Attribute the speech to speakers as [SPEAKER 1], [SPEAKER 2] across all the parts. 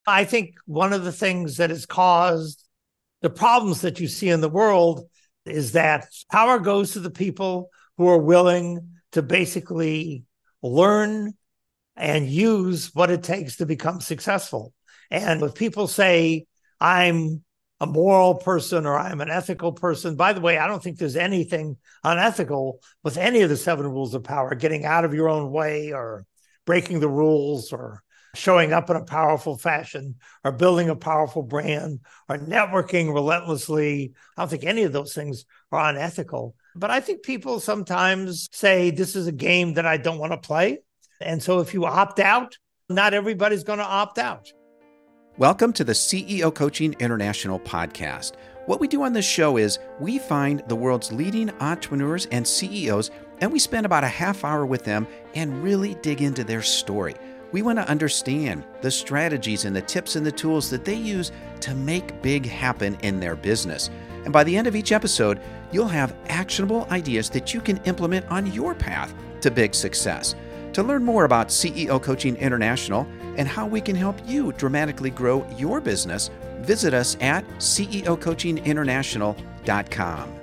[SPEAKER 1] I think one of the things that has caused the problems that you see in the world is that power goes to the people who are willing to basically learn and use what it takes to become successful. And if people say, I'm a moral person or I'm an ethical person, by the way, I don't think there's anything unethical with any of the seven rules of power, getting out of your own way or breaking the rules or showing up in a powerful fashion or building a powerful brand or networking relentlessly. I don't think any of those things are unethical. But I think people sometimes say, this is a game that I don't want to play. And so if you opt out, not everybody's going to opt out.
[SPEAKER 2] Welcome to the CEO Coaching International podcast. What we do on this show is we find the world's leading entrepreneurs and CEOs, and we spend about a half hour with them and really dig into their story. We want to understand the strategies and the tips and the tools that they use to make big happen in their business. And by the end of each episode, you'll have actionable ideas that you can implement on your path to big success. To learn more about CEO Coaching International and how we can help you dramatically grow your business, visit us at ceocoachinginternational.com.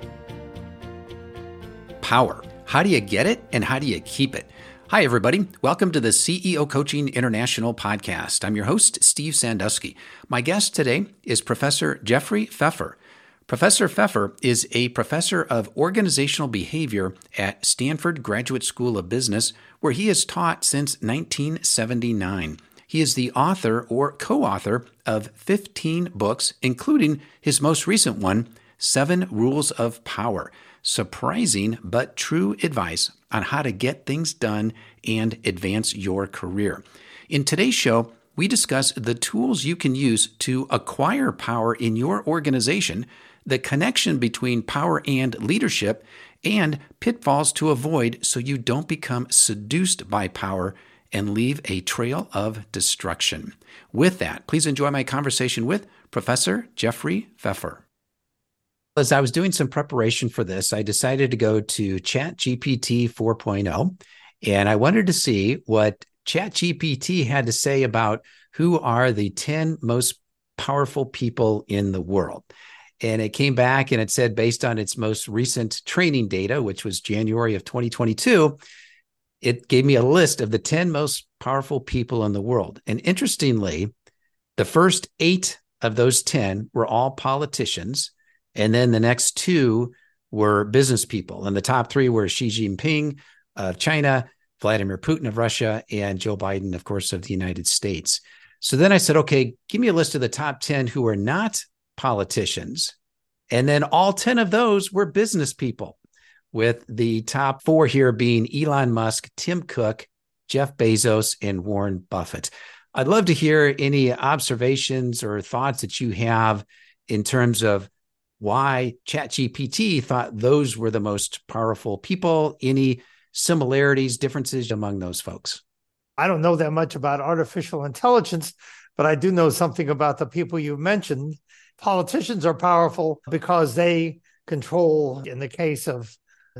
[SPEAKER 2] Power. How do you get it and how do you keep it? Hi, everybody. Welcome to the CEO Coaching International podcast. I'm your host, Steve Sandusky. My guest today is Professor Jeffrey Pfeffer. Professor Pfeffer is a professor of organizational behavior at Stanford Graduate School of Business, where he has taught since 1979. He is the author or co-author of 15 books, including his most recent one, 7 Rules of Power. Surprising but true advice on how to get things done and advance your career. In today's show, we discuss the tools you can use to acquire power in your organization, the connection between power and leadership, and pitfalls to avoid so you don't become seduced by power and leave a trail of destruction. With that, please enjoy my conversation with Professor Jeffrey Pfeffer. As I was doing some preparation for this, I decided to go to ChatGPT 4.0, and I wanted to see what ChatGPT had to say about who are the 10 most powerful people in the world. And it came back and it said, based on its most recent training data, which was January of 2022, it gave me a list of the 10 most powerful people in the world. And interestingly, the first 8 of those 10 were all politicians. And then the next 2 were business people. And the top 3 were Xi Jinping of China, Vladimir Putin of Russia, and Joe Biden, of course, of the United States. So then I said, okay, give me a list of the top 10 who are not politicians. And then all 10 of those were business people, with the top 4 here being Elon Musk, Tim Cook, Jeff Bezos, and Warren Buffett. I'd love to hear any observations or thoughts that you have in terms of why ChatGPT thought those were the most powerful people, any similarities, differences among those folks.
[SPEAKER 1] I don't know that much about artificial intelligence, but I do know something about the people you mentioned. Politicians are powerful because they control, in the case of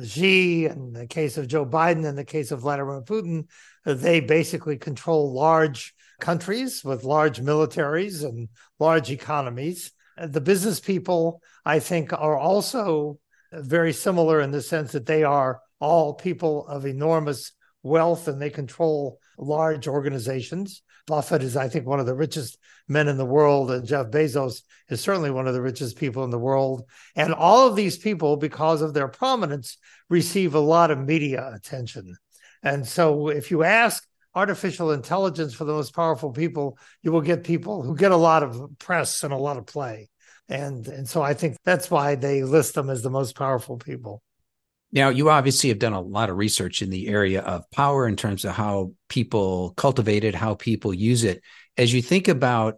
[SPEAKER 1] Xi, in the case of Joe Biden, in the case of Vladimir Putin, they basically control large countries with large militaries and large economies. The business people, I think, are also very similar in the sense that they are all people of enormous wealth and they control large organizations. Buffett is, I think, one of the richest men in the world, and Jeff Bezos is certainly one of the richest people in the world. And all of these people, because of their prominence, receive a lot of media attention. And so if you ask artificial intelligence for the most powerful people, you will get people who get a lot of press and a lot of play. And so I think that's why they list them as the most powerful people.
[SPEAKER 2] Now, you obviously have done a lot of research in the area of power in terms of how people cultivate it, how people use it. As you think about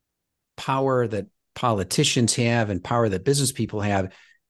[SPEAKER 2] power that politicians have and power that business people have,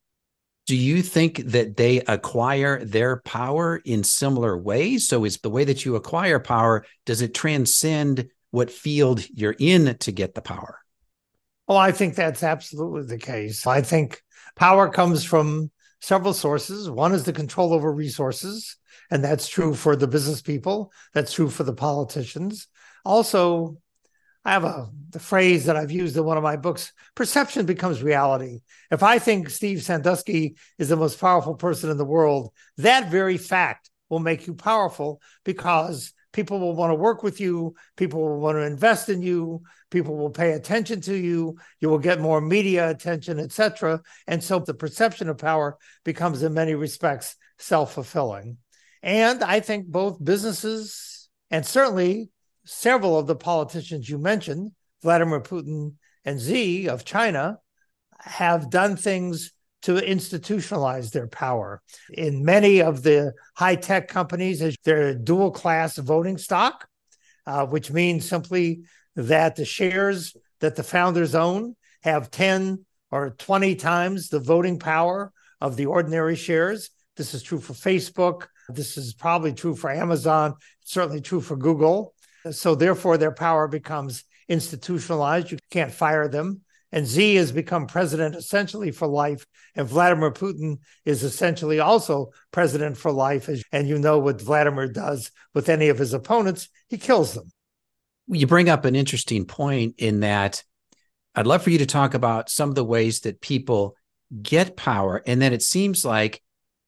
[SPEAKER 2] do you think that they acquire their power in similar ways? So is the way that you acquire power, does it transcend what field you're in to get the power?
[SPEAKER 1] Oh, I think that's absolutely the case. I think power comes from several sources. One is the control over resources, and that's true for the business people. That's true for the politicians. Also, I have the phrase that I've used in one of my books: perception becomes reality. If I think Steve Sandusky is the most powerful person in the world, that very fact will make you powerful, because people will want to work with you, people will want to invest in you, people will pay attention to you, you will get more media attention, etc. And so the perception of power becomes, in many respects, self-fulfilling. And I think both businesses and certainly several of the politicians you mentioned, Vladimir Putin and Xi of China, have done things to institutionalize their power. In many of the high-tech companies, they're dual-class voting stock, which means simply that the shares that the founders own have 10 or 20 times the voting power of the ordinary shares. This is true for Facebook. This is probably true for Amazon, certainly true for Google. So therefore, their power becomes institutionalized. You can't fire them. And Xi has become president essentially for life. And Vladimir Putin is essentially also president for life. And you know what Vladimir does with any of his opponents, he kills them.
[SPEAKER 2] You bring up an interesting point in that I'd love for you to talk about some of the ways that people get power. And then it seems like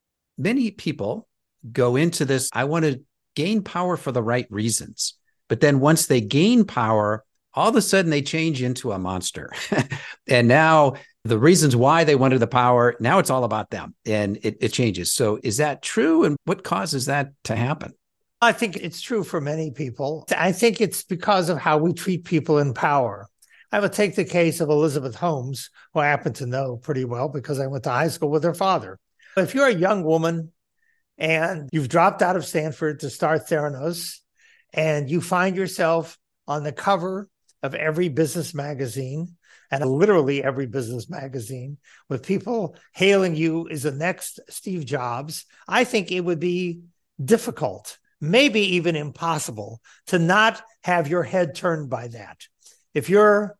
[SPEAKER 2] many people go into this, I want to gain power for the right reasons. But then once they gain power, all of a sudden they change into a monster. And now the reasons why they wanted the power, now it's all about them and it changes. So is that true? And what causes that to happen?
[SPEAKER 1] I think it's true for many people. I think it's because of how we treat people in power. I would take the case of Elizabeth Holmes, who I happen to know pretty well because I went to high school with her father. If you're a young woman and you've dropped out of Stanford to start Theranos, and you find yourself on the cover of every business magazine, and literally every business magazine, with people hailing you as the next Steve Jobs, I think it would be difficult, maybe even impossible, to not have your head turned by that. If you're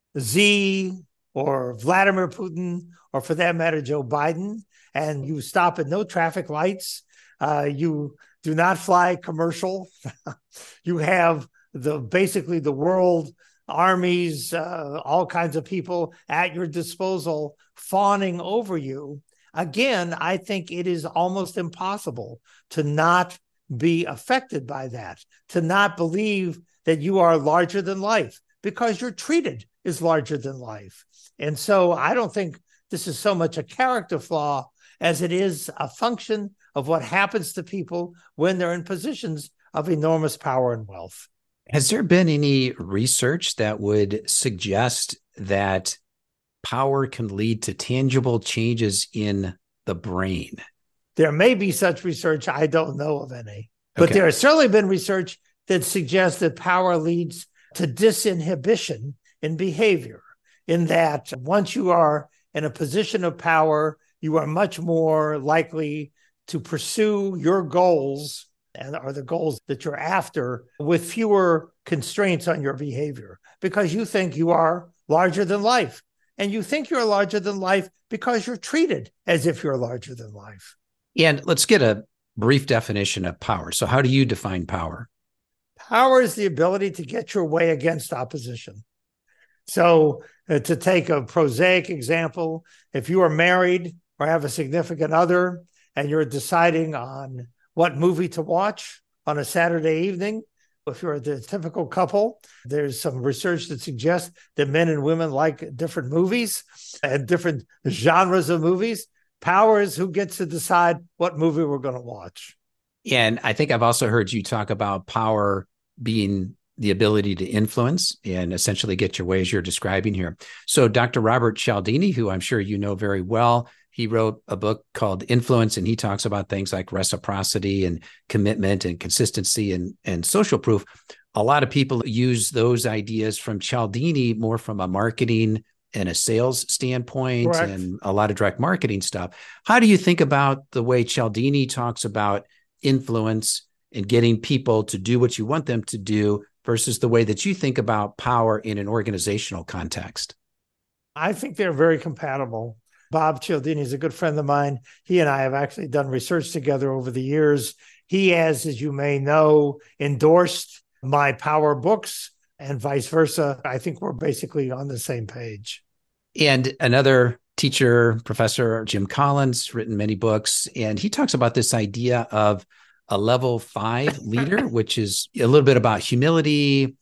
[SPEAKER 1] Xi or Vladimir Putin, or for that matter, Joe Biden, and you stop at no traffic lights, you do not fly commercial, you have basically the world armies, all kinds of people at your disposal fawning over you. Again, I think it is almost impossible to not be affected by that, to not believe that you are larger than life, because you're treated as larger than life. And so I don't think this is so much a character flaw as it is a function of what happens to people when they're in positions of enormous power and wealth.
[SPEAKER 2] Has there been any research that would suggest that power can lead to tangible changes in the brain?
[SPEAKER 1] There may be such research. I don't know of any. But there has certainly been research that suggests that power leads to disinhibition in behavior, in that once you are in a position of power, you are much more likely to pursue your goals or the goals that you're after with fewer constraints on your behavior, because you think you are larger than life. And you think you're larger than life because you're treated as if you're larger than life.
[SPEAKER 2] And let's get a brief definition of power. So how do you define power?
[SPEAKER 1] Power is the ability to get your way against opposition. So to take a prosaic example, if you are married or have a significant other and you're deciding on what movie to watch on a Saturday evening, if you're the typical couple, there's some research that suggests that men and women like different movies and different genres of movies. Power is who gets to decide what movie we're going to watch.
[SPEAKER 2] And I think I've also heard you talk about power being the ability to influence and essentially get your way, as you're describing here. So Dr. Robert Cialdini, who I'm sure you know very well, he wrote a book called Influence, and he talks about things like reciprocity and commitment and consistency and social proof. A lot of people use those ideas from Cialdini more from a marketing and a sales standpoint. Correct. And a lot of direct marketing stuff. How do you think about the way Cialdini talks about influence and getting people to do what you want them to do versus the way that you think about power in an organizational context?
[SPEAKER 1] I think they're very compatible. Bob Cialdini is a good friend of mine. He and I have actually done research together over the years. He has, as you may know, endorsed my power books, and vice versa. I think we're basically on the same page.
[SPEAKER 2] And another teacher, Professor Jim Collins, written many books, and he talks about this idea of a level 5 leader, which is a little bit about humility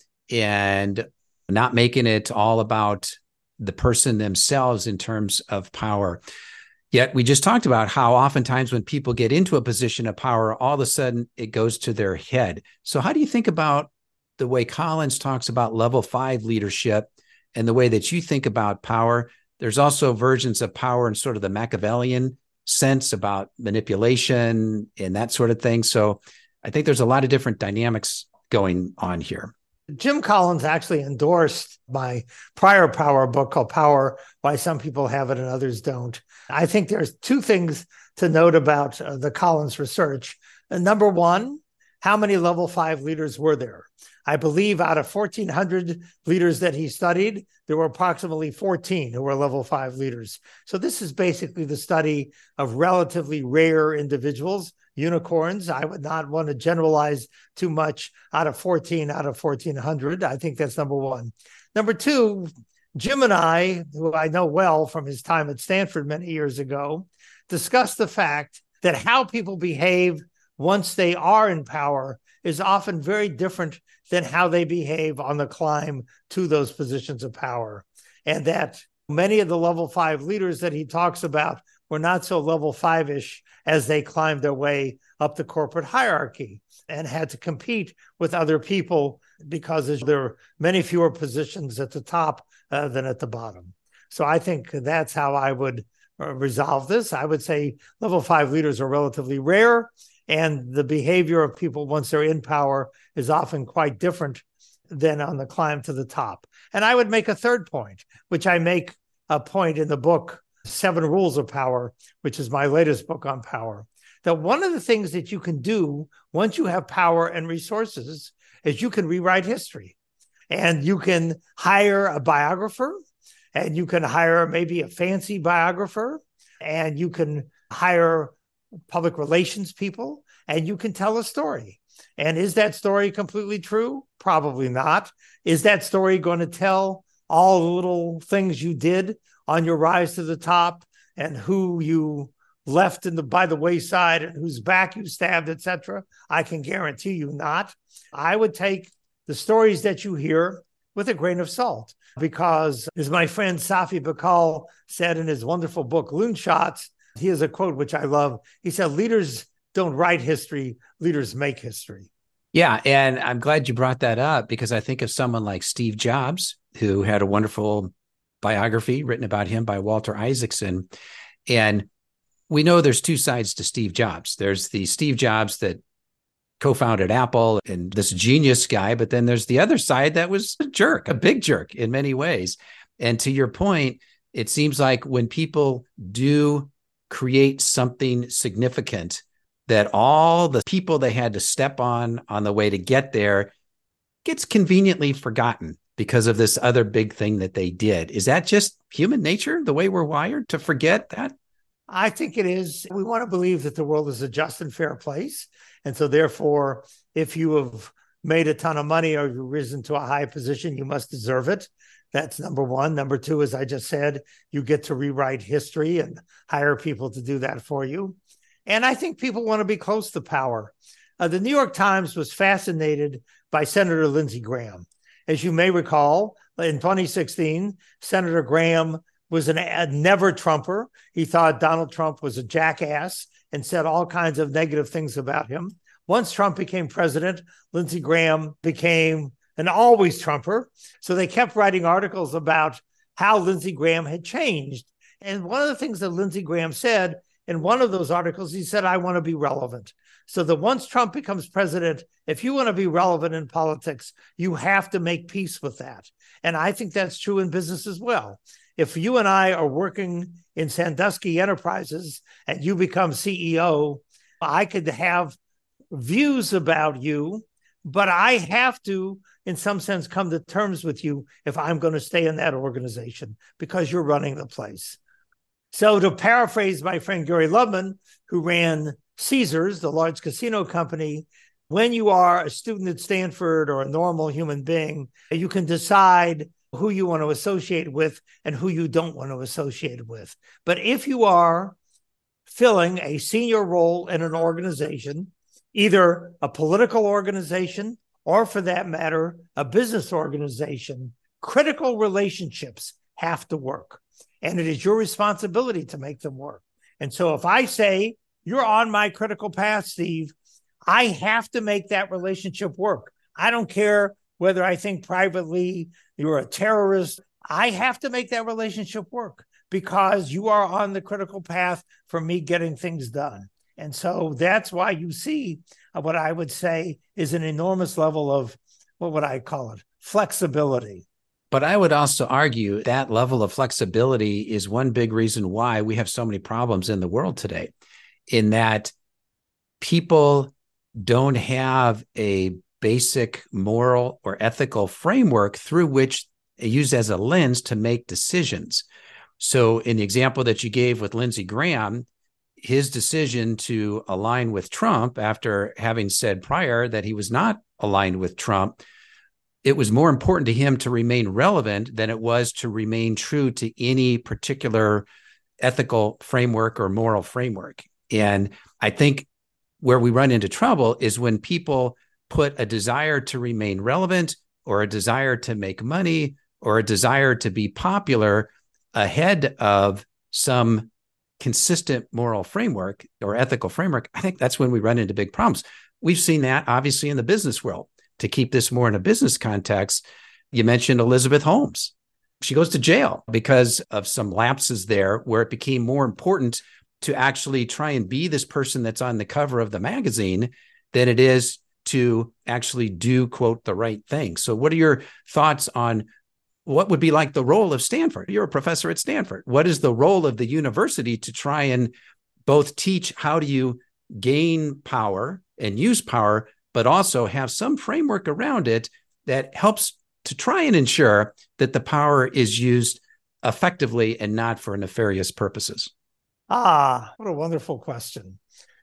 [SPEAKER 2] and not making it all about the person themselves in terms of power. Yet we just talked about how oftentimes when people get into a position of power, all of a sudden it goes to their head. So how do you think about the way Collins talks about level 5 leadership and the way that you think about power? There's also versions of power in sort of the Machiavellian sense about manipulation and that sort of thing. So I think there's a lot of different dynamics going on here.
[SPEAKER 1] Jim Collins actually endorsed my prior power book called Power, Why Some People Have It and Others Don't. I think there's two things to note about the Collins research. Number one, how many level 5 leaders were there? I believe out of 1,400 leaders that he studied, there were approximately 14 who were level 5 leaders. So this is basically the study of relatively rare individuals, unicorns. I would not want to generalize too much out of 14 out of 1,400. I think that's number one. Number two, Jim and I, who I know well from his time at Stanford many years ago, discussed the fact that how people behave once they are in power is often very different than how they behave on the climb to those positions of power. And that many of the level 5 leaders that he talks about were not so level 5-ish as they climbed their way up the corporate hierarchy and had to compete with other people because there are many fewer positions at the top than at the bottom. So I think that's how I would resolve this. I would say level 5 leaders are relatively rare, and the behavior of people once they're in power is often quite different than on the climb to the top. And I would make a third point, which I make a point in the book, 7 Rules of Power, which is my latest book on power, that one of the things that you can do once you have power and resources is you can rewrite history. And you can hire a biographer, and you can hire maybe a fancy biographer, and you can hire public relations people, and you can tell a story. And is that story completely true? Probably not. Is that story going to tell all the little things you did on your rise to the top and who you left by the wayside and whose back you stabbed, etc.? I can guarantee you not. I would take the stories that you hear with a grain of salt, because as my friend Safi Bahcall said in his wonderful book, Loonshots, he has a quote which I love. He said, leaders don't write history, leaders make history.
[SPEAKER 2] Yeah, and I'm glad you brought that up, because I think of someone like Steve Jobs, who had a wonderful biography written about him by Walter Isaacson. And we know there's two sides to Steve Jobs. There's the Steve Jobs that co-founded Apple and this genius guy, but then there's the other side that was a jerk, a big jerk in many ways. And to your point, it seems like when people do create something significant, that all the people they had to step on the way to get there gets conveniently forgotten because of this other big thing that they did. Is that just human nature, the way we're wired to forget that?
[SPEAKER 1] I think it is. We want to believe that the world is a just and fair place. And so therefore, if you have made a ton of money or you've risen to a high position, you must deserve it. That's number one. Number two, as I just said, you get to rewrite history and hire people to do that for you. And I think people want to be close to power. The New York Times was fascinated by Senator Lindsey Graham. As you may recall, in 2016, Senator Graham was a never Trumper. He thought Donald Trump was a jackass and said all kinds of negative things about him. Once Trump became president, Lindsey Graham became an always Trumper. So they kept writing articles about how Lindsey Graham had changed. And one of the things that Lindsey Graham said in one of those articles, he said, I want to be relevant. So that once Trump becomes president, if you want to be relevant in politics, you have to make peace with that. And I think that's true in business as well. If you and I are working in Sandusky Enterprises and you become CEO, I could have views about you, but I have to, in some sense, come to terms with you if I'm going to stay in that organization because you're running the place. So to paraphrase my friend Gary Loveman, who ran Caesars, the large casino company, when you are a student at Stanford or a normal human being, you can decide who you want to associate with and who you don't want to associate with. But if you are filling a senior role in an organization, either a political organization or, for that matter, a business organization, critical relationships have to work. And it is your responsibility to make them work. And so if I say, you're on my critical path, Steve, I have to make that relationship work. I don't care whether I think privately you're a terrorist. I have to make that relationship work because you are on the critical path for me getting things done. And so that's why you see what I would say is an enormous level of, what would I call it, flexibility.
[SPEAKER 2] But I would also argue that level of flexibility is one big reason why we have so many problems in the world today, in that people don't have a basic moral or ethical framework through which they use as a lens to make decisions. So in the example that you gave with Lindsey Graham, his decision to align with Trump after having said prior that he was not aligned with Trump, it was more important to him to remain relevant than it was to remain true to any particular ethical framework or moral framework. And I think where we run into trouble is when people put a desire to remain relevant or a desire to make money or a desire to be popular ahead of some consistent moral framework or ethical framework. I think that's when we run into big problems. We've seen that obviously in the business world. To keep this more in a business context, you mentioned Elizabeth Holmes. She goes to jail because of some lapses there where it became more important to actually try and be this person that's on the cover of the magazine than it is to actually do, quote, the right thing. So what are your thoughts on what would be like the role of Stanford? You're a professor at Stanford. What is the role of the university to try and both teach how do you gain power and use power, but also have some framework around it that helps to try and ensure that the power is used effectively and not for nefarious purposes?
[SPEAKER 1] What a wonderful question.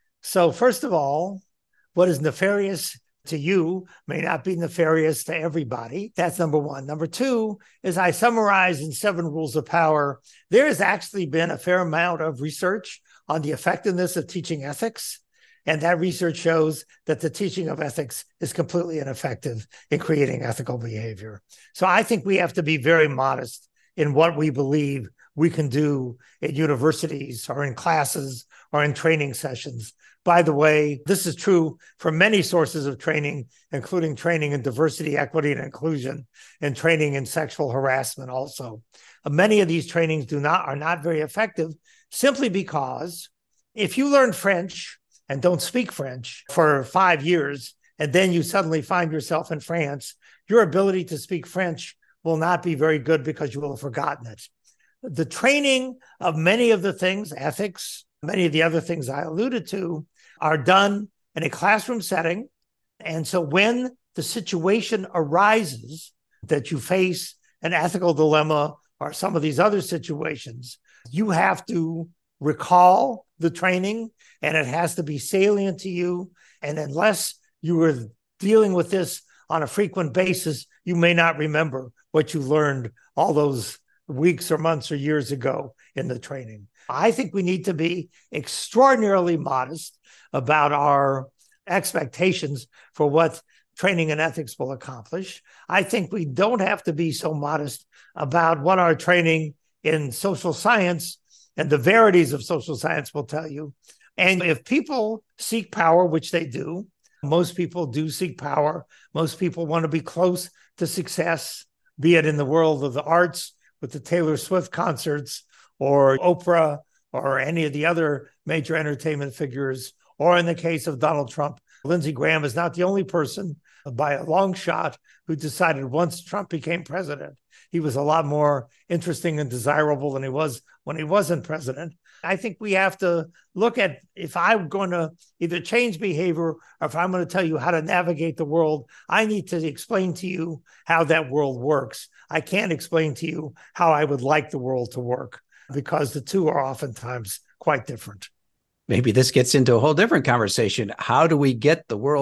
[SPEAKER 1] So first of all, what is nefarious to you may not be nefarious to everybody. That's number one. Number two, as I summarize in 7 Rules of Power, there has actually been a fair amount of research on the effectiveness of teaching ethics. And that research shows that the teaching of ethics is completely ineffective in creating ethical behavior. So I think we have to be very modest in what we believe we can do at universities or in classes or in training sessions. By the way, this is true for many sources of training, including training in diversity, equity, and inclusion, and training in sexual harassment also. Many of these trainings are not very effective simply because if you learn French and don't speak French for 5 years, and then you suddenly find yourself in France, your ability to speak French will not be very good because you will have forgotten it. The training of many of the things, ethics, many of the other things I alluded to, are done in a classroom setting. And so when the situation arises that you face an ethical dilemma or some of these other situations, you have to recall the training and it has to be salient to you. And unless you were dealing with this on a frequent basis, you may not remember what you learned all those weeks or months or years ago in the training. I think we need to be extraordinarily modest about our expectations for what training in ethics will accomplish. I think we don't have to be so modest about what our training in social science and the verities of social science will tell you. And if people seek power, which they do, most people do seek power. Most people want to be close to success, be it in the world of the arts with the Taylor Swift concerts or Oprah or any of the other major entertainment figures, or in the case of Donald Trump. Lindsey Graham is not the only person by a long shot who decided once Trump became president, he was a lot more interesting and desirable than he was when he wasn't president. I think we have to look at, if I'm going to either change behavior or if I'm going to tell you how to navigate the world, I need to explain to you how that world works. I can't explain to you how I would like the world to work because the two are oftentimes quite different.
[SPEAKER 2] Maybe this gets into a whole different conversation. How do we get the world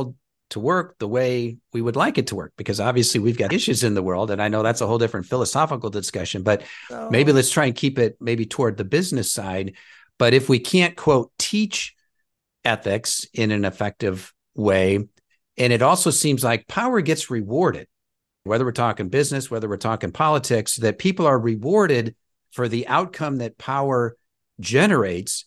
[SPEAKER 2] to work the way we would like it to work, because obviously we've got issues in the world. And I know that's a whole different philosophical discussion, but maybe let's try and keep it maybe toward the business side. But if we can't, quote, teach ethics in an effective way, and it also seems like power gets rewarded, whether we're talking business, whether we're talking politics, that people are rewarded for the outcome that power generates,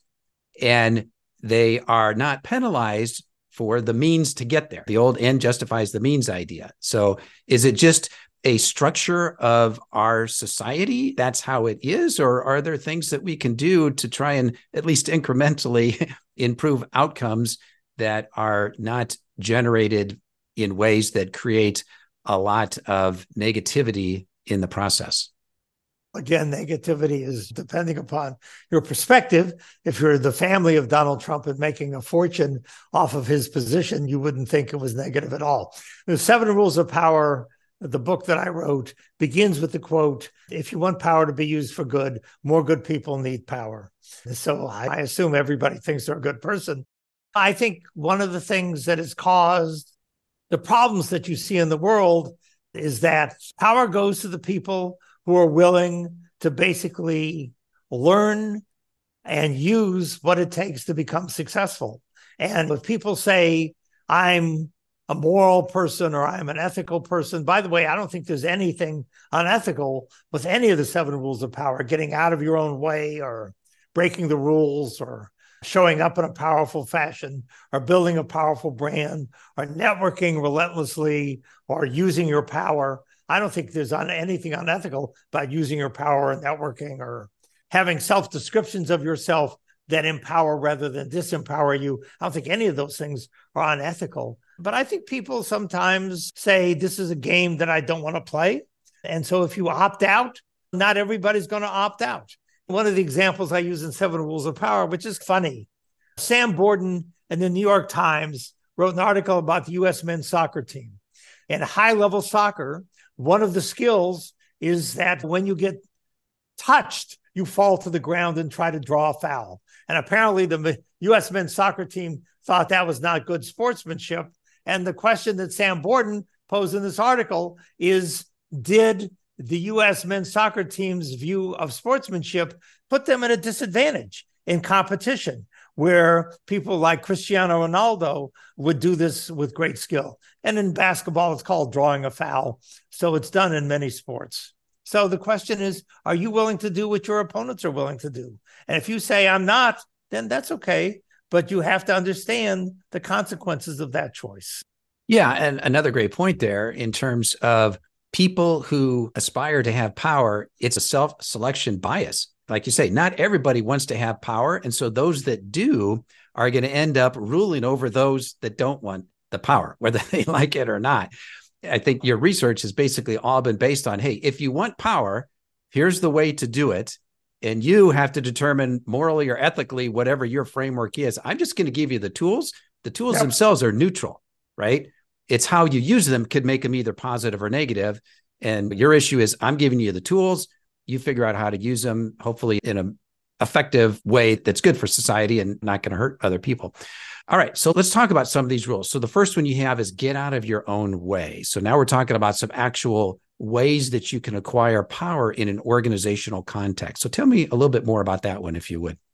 [SPEAKER 2] and they are not penalized for the means to get there. The old end justifies the means idea. So is it just a structure of our society? That's how it is? Or are there things that we can do to try and at least incrementally improve outcomes that are not generated in ways that create a lot of negativity in the process?
[SPEAKER 1] Again, negativity is depending upon your perspective. If you're the family of Donald Trump and making a fortune off of his position, you wouldn't think it was negative at all. The 7 Rules of Power, the book that I wrote, begins with the quote, if you want power to be used for good, more good people need power. So I assume everybody thinks they're a good person. I think one of the things that has caused the problems that you see in the world is that power goes to the people who are willing to basically learn and use what it takes to become successful. And if people say, I'm a moral person or I'm an ethical person, by the way, I don't think there's anything unethical with any of the 7 rules of power, getting out of your own way or breaking the rules or showing up in a powerful fashion or building a powerful brand or networking relentlessly or using your power. I don't think there's anything unethical about using your power and networking or having self-descriptions of yourself that empower rather than disempower you. I don't think any of those things are unethical. But I think people sometimes say, this is a game that I don't want to play. And so if you opt out, not everybody's going to opt out. One of the examples I use in 7 Rules of Power, which is funny, Sam Borden in the New York Times wrote an article about the U.S. men's soccer team. In high-level soccer, one of the skills is that when you get touched, you fall to the ground and try to draw a foul. And apparently the U.S. men's soccer team thought that was not good sportsmanship. And the question that Sam Borden posed in this article is, did the U.S. men's soccer team's view of sportsmanship put them at a disadvantage in competition, where people like Cristiano Ronaldo would do this with great skill? And in basketball, it's called drawing a foul. So it's done in many sports. So the question is, are you willing to do what your opponents are willing to do? And if you say, I'm not, then that's okay. But you have to understand the consequences of that choice.
[SPEAKER 2] Yeah. And another great point there in terms of people who aspire to have power, it's a self-selection bias. Like you say, not everybody wants to have power. And so those that do are going to end up ruling over those that don't want the power, whether they like it or not. I think your research has basically all been based on, hey, if you want power, here's the way to do it. And you have to determine morally or ethically, whatever your framework is. I'm just going to give you the tools. The tools themselves are neutral, right? It's how you use them could make them either positive or negative. And your issue is, I'm giving you the tools. You figure out how to use them, hopefully in an effective way that's good for society and not going to hurt other people. All right, so let's talk about some of these rules. So the first one you have is get out of your own way. So now we're talking about some actual ways that you can acquire power in an organizational context. So tell me a little bit more about that one, if you would.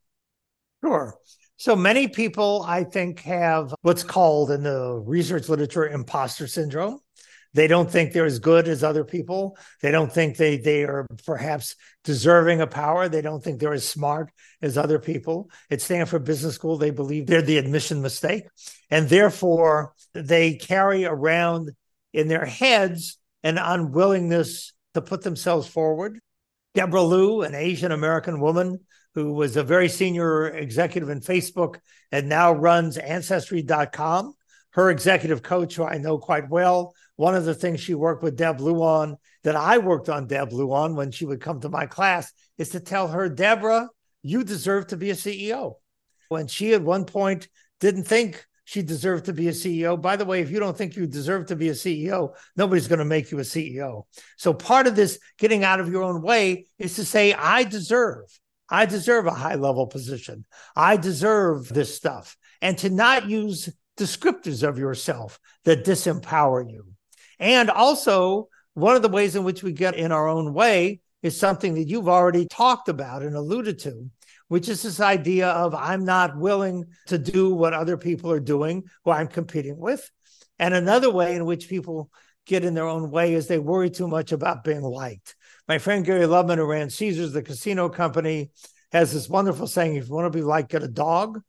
[SPEAKER 1] Sure. So many people, I think, have what's called in the research literature imposter syndrome. They don't think they're as good as other people. They don't think they are perhaps deserving of power. They don't think they're as smart as other people. At Stanford Business School, they believe they're the admission mistake. And therefore, they carry around in their heads an unwillingness to put themselves forward. Deborah Liu, an Asian American woman who was a very senior executive in Facebook and now runs Ancestry.com, her executive coach, who I know quite well, one of the things she worked with Deb Liu on, that I worked on Deb Liu on when she would come to my class, is to tell her, Deborah, you deserve to be a CEO. When she at one point didn't think she deserved to be a CEO. By the way, if you don't think you deserve to be a CEO, nobody's going to make you a CEO. So part of this getting out of your own way is to say, I deserve a high-level position. I deserve this stuff. And to not use descriptors of yourself that disempower you. And also, one of the ways in which we get in our own way is something that you've already talked about and alluded to, which is this idea of I'm not willing to do what other people are doing, who I'm competing with. And another way in which people get in their own way is they worry too much about being liked. My friend Gary Loveman, who ran Caesars, the casino company, has this wonderful saying, if you want to be liked, get a dog.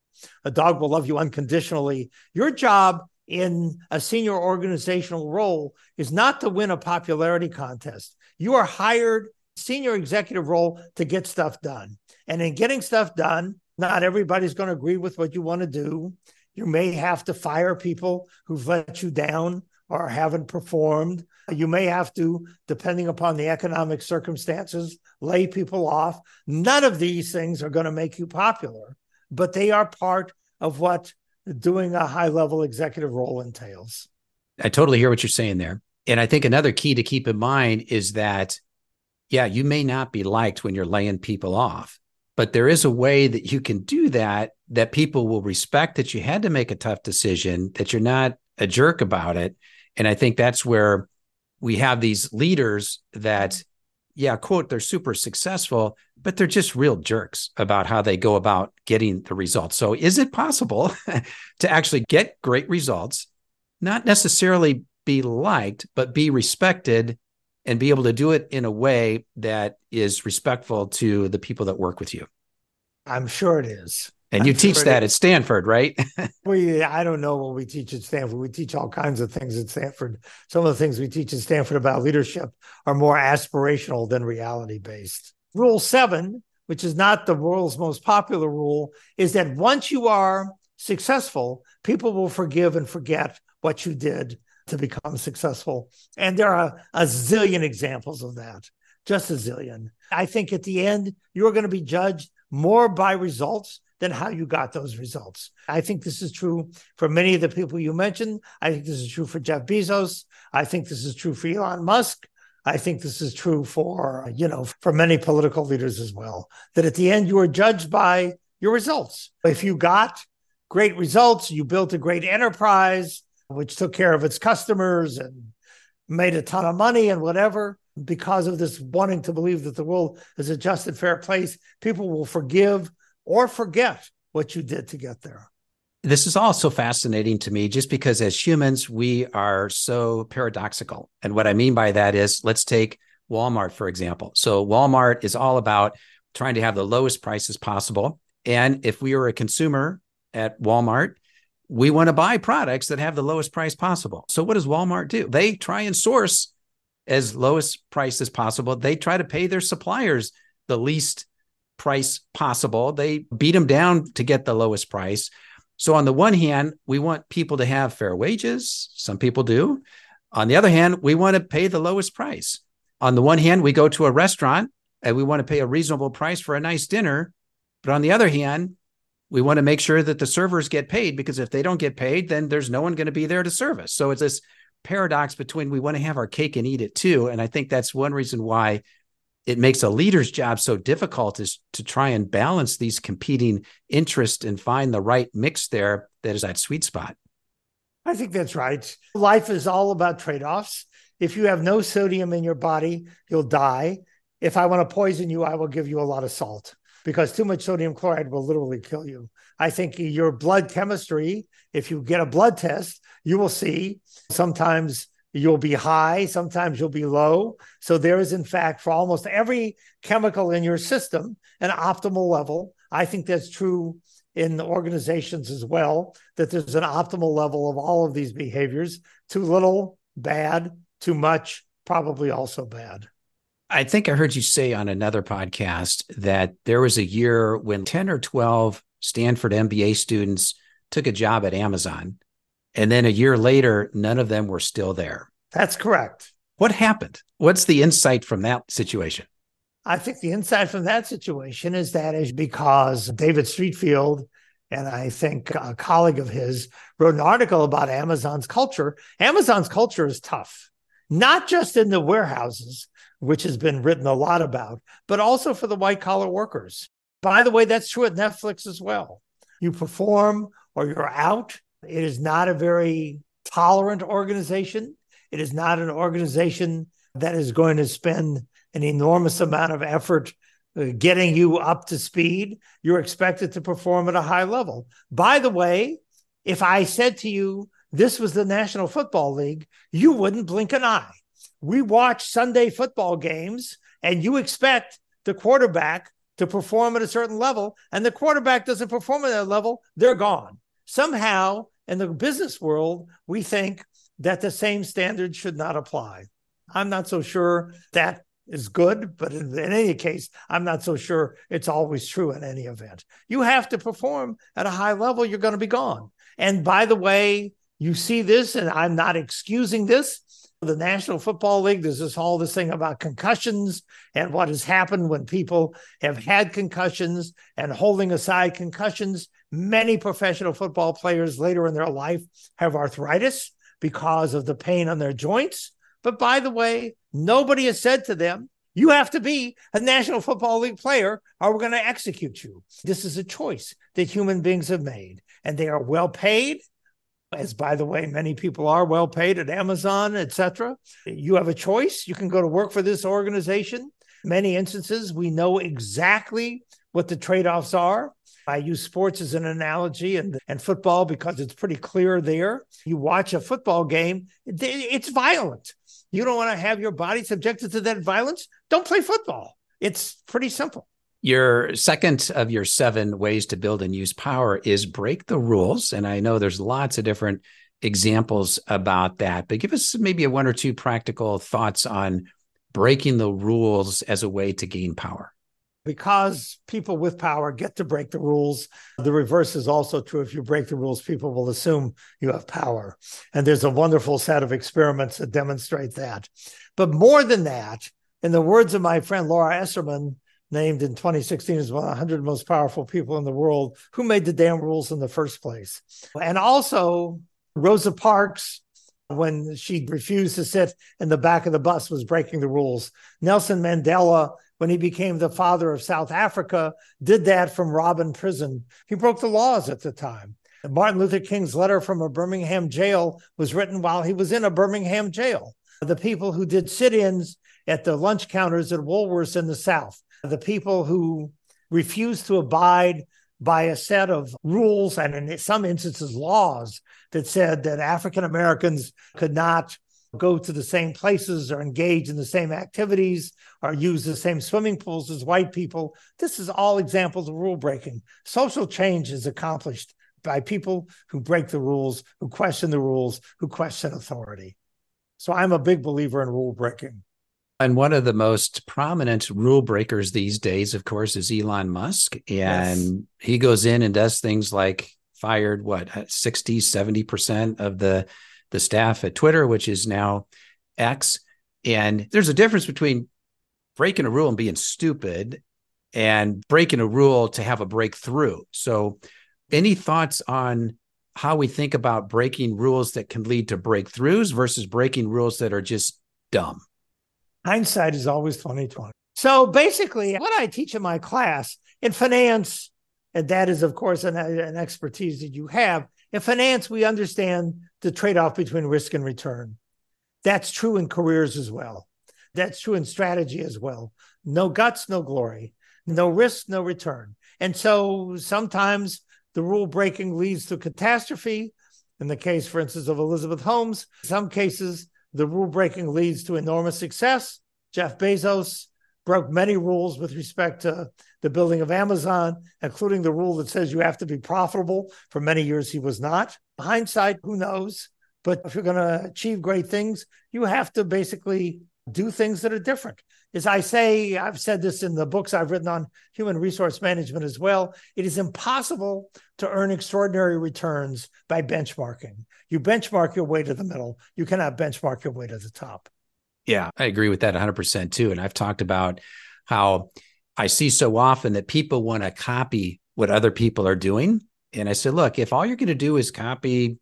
[SPEAKER 1] A dog will love you unconditionally. Your job in a senior organizational role is not to win a popularity contest. You are hired senior executive role to get stuff done. And in getting stuff done, not everybody's going to agree with what you want to do. You may have to fire people who've let you down or haven't performed. You may have to, depending upon the economic circumstances, lay people off. None of these things are going to make you popular, but they are part of what doing a high-level executive role entails.
[SPEAKER 2] I totally hear what you're saying there. And I think another key to keep in mind is that, yeah, you may not be liked when you're laying people off, but there is a way that you can do that people will respect that you had to make a tough decision, that you're not a jerk about it. And I think that's where we have these leaders that, yeah, quote, they're super successful, but they're just real jerks about how they go about getting the results. So is it possible to actually get great results, not necessarily be liked, but be respected and be able to do it in a way that is respectful to the people that work with you?
[SPEAKER 1] I'm sure it is.
[SPEAKER 2] And you teach that at Stanford, right?
[SPEAKER 1] I don't know what we teach at Stanford. We teach all kinds of things at Stanford. Some of the things we teach at Stanford about leadership are more aspirational than reality-based. Rule 7, which is not the world's most popular rule, is that once you are successful, people will forgive and forget what you did to become successful. And there are a zillion examples of that, just a zillion. I think at the end, you're going to be judged more by results than how you got those results. I think this is true for many of the people you mentioned. I think this is true for Jeff Bezos. I think this is true for Elon Musk. I think this is true for many political leaders as well, that at the end, you are judged by your results. If you got great results, you built a great enterprise, which took care of its customers and made a ton of money and whatever, because of this wanting to believe that the world is a just and fair place, people will forgive or forget what you did to get there.
[SPEAKER 2] This is also fascinating to me just because as humans, we are so paradoxical. And what I mean by that is, let's take Walmart, for example. So Walmart is all about trying to have the lowest prices possible. And if we are a consumer at Walmart, we want to buy products that have the lowest price possible. So what does Walmart do? They try and source as lowest price as possible. They try to pay their suppliers the least price possible. They beat them down to get the lowest price. So on the one hand, we want people to have fair wages. Some people do. On the other hand, we want to pay the lowest price. On the one hand, we go to a restaurant and we want to pay a reasonable price for a nice dinner. But on the other hand, we want to make sure that the servers get paid, because if they don't get paid, then there's no one going to be there to serve us. So it's this paradox between we want to have our cake and eat it too. And I think that's one reason why it makes a leader's job so difficult, is to try and balance these competing interests and find the right mix there that is that sweet spot.
[SPEAKER 1] I think that's right. Life is all about trade-offs. If you have no sodium in your body, you'll die. If I want to poison you, I will give you a lot of salt, because too much sodium chloride will literally kill you. I think your blood chemistry, if you get a blood test, you will see sometimes you'll be high, sometimes you'll be low. So there is, in fact, for almost every chemical in your system, an optimal level. I think that's true in organizations as well, that there's an optimal level of all of these behaviors. Too little, bad. Too much, probably also bad.
[SPEAKER 2] I think I heard you say on another podcast that there was a year when 10 or 12 Stanford MBA students took a job at Amazon. And then a year later, none of them were still there.
[SPEAKER 1] That's correct.
[SPEAKER 2] What happened? What's the insight from that situation?
[SPEAKER 1] I think the insight from that situation is that is because David Streetfield, and I think a colleague of his, wrote an article about Amazon's culture. Amazon's culture is tough, not just in the warehouses, which has been written a lot about, but also for the white-collar workers. By the way, that's true at Netflix as well. You perform or you're out. It is not a very tolerant organization. It is not an organization that is going to spend an enormous amount of effort getting you up to speed. You're expected to perform at a high level. By the way, if I said to you, this was the National Football League, you wouldn't blink an eye. We watch Sunday football games, and you expect the quarterback to perform at a certain level, and the quarterback doesn't perform at that level, they're gone. Somehow, in the business world, we think that the same standard should not apply. I'm not so sure that is good, but in any case, I'm not so sure it's always true in any event. You have to perform at a high level, you're going to be gone. And by the way, you see this, and I'm not excusing this. The National Football League, there's this thing about concussions and what has happened when people have had concussions, and holding aside concussions, many professional football players later in their life have arthritis because of the pain on their joints. But by the way, nobody has said to them, you have to be a National Football League player or we're going to execute you. This is a choice that human beings have made, and they are well paid. As, by the way, many people are well paid at Amazon, etc. You have a choice. You can go to work for this organization. Many instances, we know exactly what the trade-offs are. I use sports as an analogy and football because it's pretty clear there. You watch a football game, it's violent. You don't want to have your body subjected to that violence? Don't play football. It's pretty simple.
[SPEAKER 2] Your second of your 7 ways to build and use power is break the rules. And I know there's lots of different examples about that, but give us maybe 1 or 2 practical thoughts on breaking the rules as a way to gain power.
[SPEAKER 1] Because people with power get to break the rules, the reverse is also true. If you break the rules, people will assume you have power. And there's a wonderful set of experiments that demonstrate that. But more than that, in the words of my friend Laura Esserman, named in 2016 as one of the 100 most powerful people in the world, who made the damn rules in the first place. And also Rosa Parks, when she refused to sit in the back of the bus, was breaking the rules. Nelson Mandela, when he became the father of South Africa, did that from Robben Prison. He broke the laws at the time. And Martin Luther King's letter from a Birmingham jail was written while he was in a Birmingham jail. The people who did sit-ins at the lunch counters at Woolworths in the South, the people who refused to abide by a set of rules and in some instances laws that said that African Americans could not go to the same places or engage in the same activities or use the same swimming pools as white people. This is all examples of rule breaking. Social change is accomplished by people who break the rules, who question the rules, who question authority. So I'm a big believer in rule breaking. And
[SPEAKER 2] one of the most prominent rule breakers these days, of course, is Elon Musk. And he goes in and does things like fired, 60, 70% of the staff at Twitter, which is now X. And there's a difference between breaking a rule and being stupid and breaking a rule to have a breakthrough. So any thoughts on how we think about breaking rules that can lead to breakthroughs versus breaking rules that are just dumb?
[SPEAKER 1] Hindsight is always 20/20. So basically, what I teach in my class in finance, and that is, of course, an expertise that you have. In finance, we understand the trade-off between risk and return. That's true in careers as well. That's true in strategy as well. No guts, no glory. No risk, no return. And so sometimes the rule breaking leads to catastrophe. In the case, for instance, of Elizabeth Holmes, in some cases, the rule breaking leads to enormous success. Jeff Bezos broke many rules with respect to the building of Amazon, including the rule that says you have to be profitable. For many years, he was not. Hindsight, who knows? But if you're going to achieve great things, you have to basically do things that are different. As I say, I've said this in the books I've written on human resource management as well, it is impossible to earn extraordinary returns by benchmarking. You benchmark your way to the middle. You cannot benchmark your way to the top.
[SPEAKER 2] Yeah, I agree with that 100% too. And I've talked about how I see so often that people want to copy what other people are doing. And I said, look, if all you're going to do is copy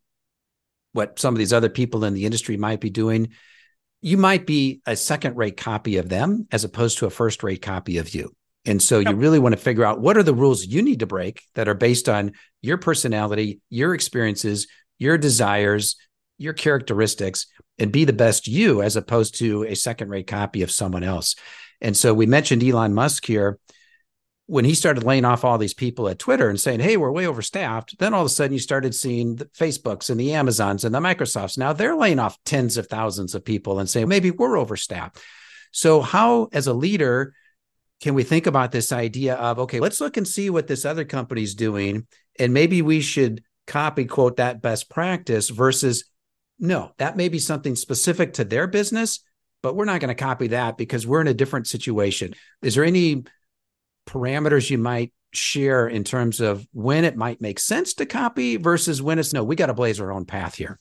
[SPEAKER 2] what some of these other people in the industry might be doing, you might be a second-rate copy of them as opposed to a first-rate copy of you. And so you really want to figure out what are the rules you need to break that are based on your personality, your experiences, your desires, your characteristics, and be the best you as opposed to a second-rate copy of someone else. And so we mentioned Elon Musk here. When he started laying off all these people at Twitter and saying, hey, we're way overstaffed, then all of a sudden you started seeing the Facebooks and the Amazons and the Microsofts. Now they're laying off tens of thousands of people and saying, maybe we're overstaffed. So how, as a leader, can we think about this idea of, okay, let's look and see what this other company's doing, and maybe we should copy, quote, that best practice versus, no, that may be something specific to their business, but we're not going to copy that because we're in a different situation. Is there any parameters you might share in terms of when it might make sense to copy versus when it's, no, we got to blaze our own path here?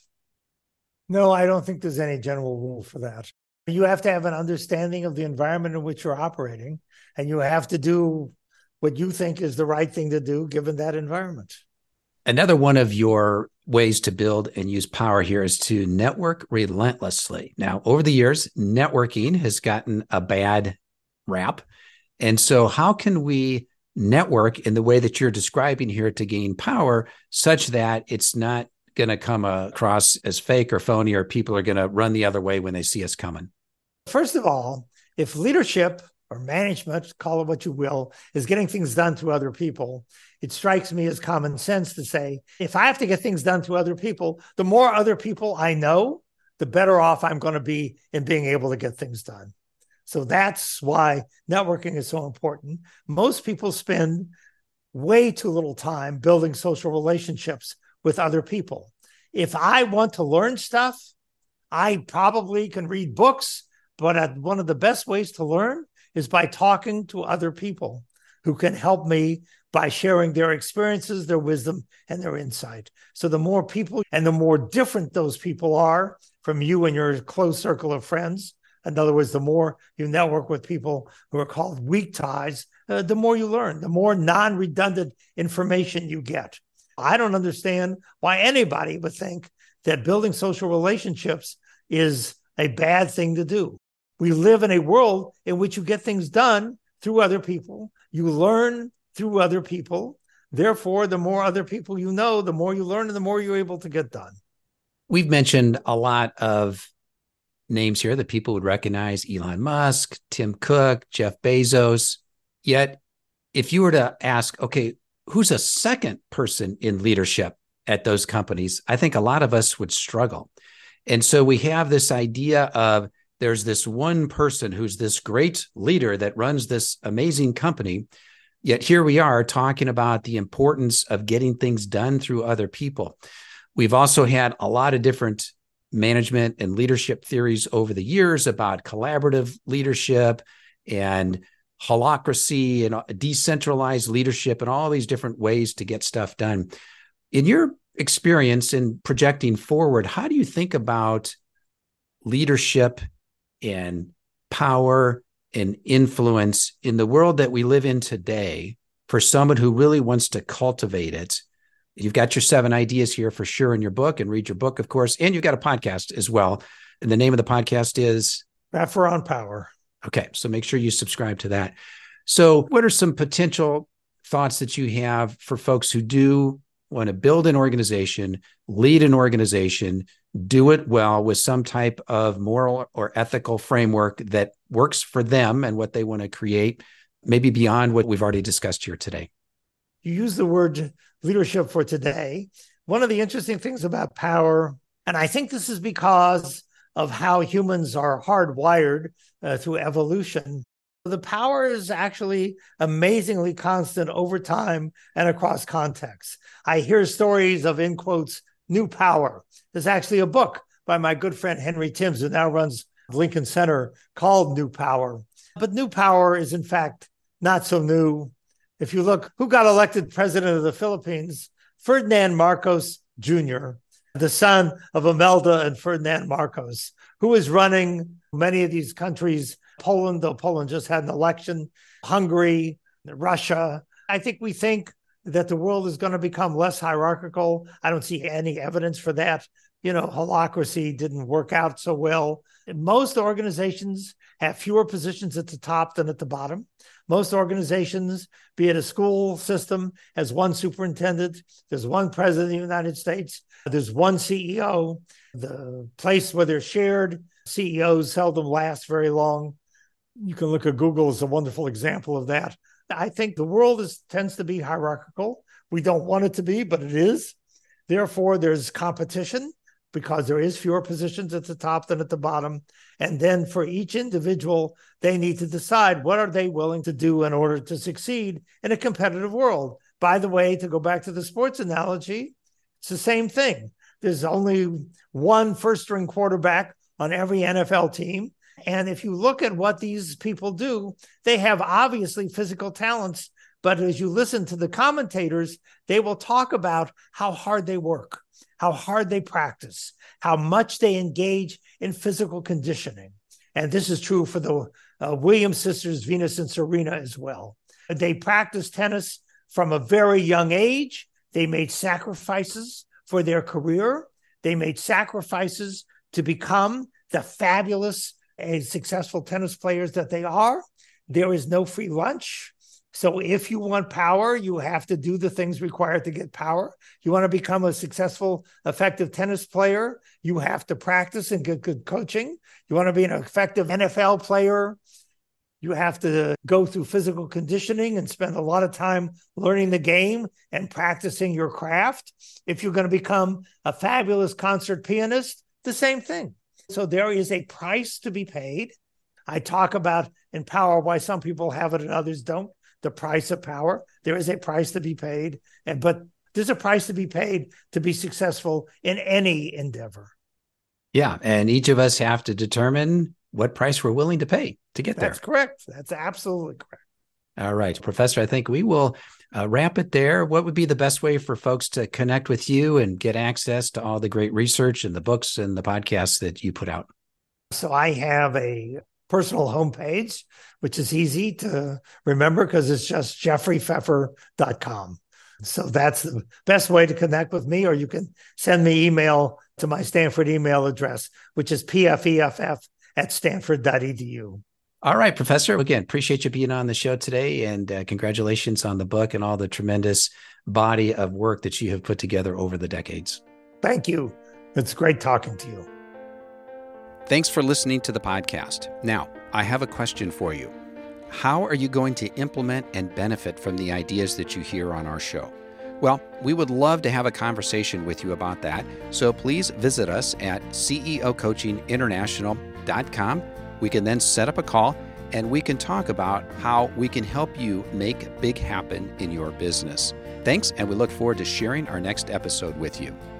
[SPEAKER 1] No, I don't think there's any general rule for that. You have to have an understanding of the environment in which you're operating, and you have to do what you think is the right thing to do given that environment.
[SPEAKER 2] Another one of your ways to build and use power here is to network relentlessly. Now, over the years, networking has gotten a bad rap. And so how can we network in the way that you're describing here to gain power such that it's not going to come across as fake or phony, or people are going to run the other way when they see us coming?
[SPEAKER 1] First of all, if leadership or management, call it what you will, is getting things done through other people, it strikes me as common sense to say, if I have to get things done through other people, the more other people I know, the better off I'm going to be in being able to get things done. So that's why networking is so important. Most people spend way too little time building social relationships with other people. If I want to learn stuff, I probably can read books, but one of the best ways to learn is by talking to other people who can help me by sharing their experiences, their wisdom, and their insight. So the more people and the more different those people are from you and your close circle of friends, in other words, the more you network with people who are called weak ties, the more you learn, the more non-redundant information you get. I don't understand why anybody would think that building social relationships is a bad thing to do. We live in a world in which you get things done through other people. You learn through other people. Therefore, the more other people you know, the more you learn and the more you're able to get done.
[SPEAKER 2] We've mentioned a lot of names here that people would recognize: Elon Musk, Tim Cook, Jeff Bezos. Yet, if you were to ask, okay, who's a second person in leadership at those companies, I think a lot of us would struggle. And so we have this idea of there's this one person who's this great leader that runs this amazing company. Yet here we are talking about the importance of getting things done through other people. We've also had a lot of different management and leadership theories over the years about collaborative leadership and holacracy and decentralized leadership and all these different ways to get stuff done. In your experience in projecting forward, how do you think about leadership and power and influence in the world that we live in today for someone who really wants to cultivate it? You've got your 7 ideas here for sure in your book, and read your book, of course, and you've got a podcast as well. And the name of the podcast is
[SPEAKER 1] Pfeffer on Power.
[SPEAKER 2] Okay, so make sure you subscribe to that. So what are some potential thoughts that you have for folks who do want to build an organization, lead an organization, do it well with some type of moral or ethical framework that works for them and what they want to create, maybe beyond what we've already discussed here today?
[SPEAKER 1] You use the word leadership for today. One of the interesting things about power, and I think this is because of how humans are hardwired through evolution, the power is actually amazingly constant over time and across contexts. I hear stories of, in quotes, new power. There's actually a book by my good friend Henry Timms, who now runs Lincoln Center, called New Power. But new power is, in fact, not so new. If you look, who got elected president of the Philippines? Ferdinand Marcos Jr., the son of Imelda and Ferdinand Marcos, who is running many of these countries, Poland, though Poland just had an election, Hungary, Russia. I think we think that the world is going to become less hierarchical. I don't see any evidence for that. Holacracy didn't work out so well. Most organizations have fewer positions at the top than at the bottom. Most organizations, be it a school system, has one superintendent, there's one president of the United States, there's one CEO. The place where they're shared, CEOs seldom last very long. You can look at Google as a wonderful example of that. I think the world tends to be hierarchical. We don't want it to be, but it is. Therefore, there's competition because there is fewer positions at the top than at the bottom. And then for each individual, they need to decide what are they willing to do in order to succeed in a competitive world. By the way, to go back to the sports analogy, it's the same thing. There's only one first-string quarterback on every NFL team. And if you look at what these people do, they have obviously physical talents. But as you listen to the commentators, they will talk about how hard they work, how hard they practice, how much they engage in physical conditioning. And this is true for the Williams sisters, Venus and Serena, as well. They practiced tennis from a very young age. They made sacrifices for their career. They made sacrifices to become the fabulous and successful tennis players that they are. There is no free lunch. So if you want power, you have to do the things required to get power. You want to become a successful, effective tennis player, you have to practice and get good coaching. You want to be an effective NFL player, you have to go through physical conditioning and spend a lot of time learning the game and practicing your craft. If you're going to become a fabulous concert pianist, the same thing. So there is a price to be paid. I talk about in power why some people have it and others don't. The price of power. There is a price to be paid, but there's a price to be paid to be successful in any endeavor.
[SPEAKER 2] Yeah, and each of us have to determine what price we're willing to pay to get there.
[SPEAKER 1] That's correct. That's absolutely correct.
[SPEAKER 2] All right, Professor, I think we will wrap it there. What would be the best way for folks to connect with you and get access to all the great research and the books and the podcasts that you put out?
[SPEAKER 1] So I have a personal homepage, which is easy to remember because it's just jeffreypfeffer.com. So that's the best way to connect with me, or you can send me email to my Stanford email address, which is pfeff@stanford.edu.
[SPEAKER 2] All right, Professor. Again, appreciate you being on the show today, and congratulations on the book and all the tremendous body of work that you have put together over the decades.
[SPEAKER 1] Thank you. It's great talking to you.
[SPEAKER 2] Thanks for listening to the podcast. Now, I have a question for you. How are you going to implement and benefit from the ideas that you hear on our show? Well, we would love to have a conversation with you about that, so please visit us at ceocoachinginternational.com. We can then set up a call, and we can talk about how we can help you make big happen in your business. Thanks, and we look forward to sharing our next episode with you.